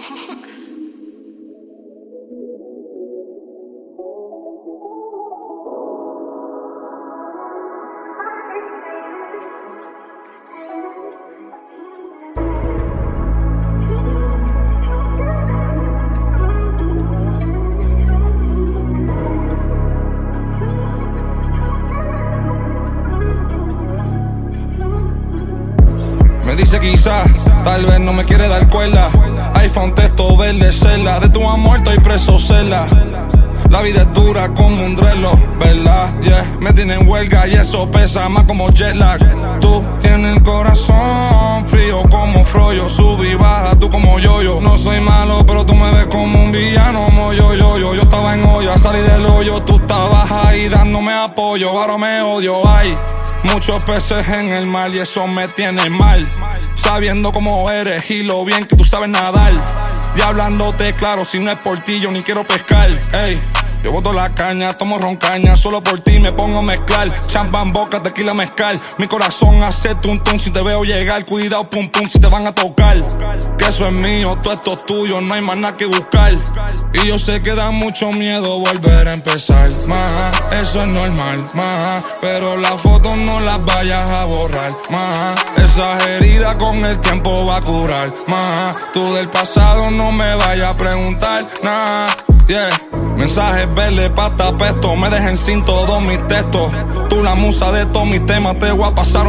Me dice quizás, tal vez no me quiere dar cuerda. iPhone, texto, verde, celda. De tu amor estoy preso, celda. La vida es dura como un reloj, ¿verdad? Yeah, me tienen en huelga y eso pesa más como jet lag. Tú tienes el corazón frío como froyo. Sube y baja, tú como yo-yo. No soy malo, pero tú me ves como un villano, como yo. Yo estaba en olla, salí del hoyo. Tú estabas ahí dándome apoyo. Ahora me odio, ay. Muchos peces en el mar y eso me tiene mal. Sabiendo cómo eres y lo bien que tú sabes nadar. Y hablándote claro, si no es por ti yo ni quiero pescar. Ey, yo boto la caña, tomo roncaña. Solo por ti me pongo a mezclar. Champán, boca, tequila, mezcal. Mi corazón hace tum tum si te veo llegar. Cuidado, pum pum, si te van a tocar. Que eso es mío, todo esto es tuyo. No hay más nada que buscar. Y yo sé que da mucho miedo volver a empezar. Más, eso es normal, más. Pero las fotos no las vayas a borrar, más. Esas heridas con el tiempo va a curar, más. Tú del pasado no me vayas a preguntar, nada. Yeah. Mensajes verdes, pata pesto, me dejen sin todos mis textos. Tú la musa de todos mis temas, te voy a pasar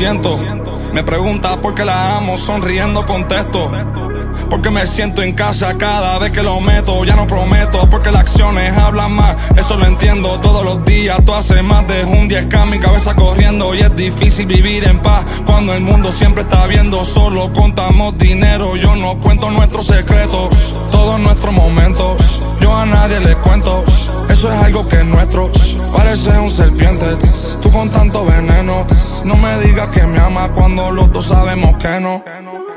1%. Me pregunta por qué la amo, sonriendo contesto. Porque me siento en casa cada vez que lo meto. Ya no prometo, porque las acciones hablan más. Eso lo entiendo todos los días. Tú haces más de un 10K, mi cabeza corriendo. Y es difícil vivir en paz cuando el mundo siempre está viendo. Solo contamos dinero, yo no cuento nuestros secretos. Todos nuestros momentos, yo a nadie les cuento. Eso es algo que es nuestro. Pareces un serpiente, tú con tanto veneno. No me digas que me amas cuando los dos sabemos que no.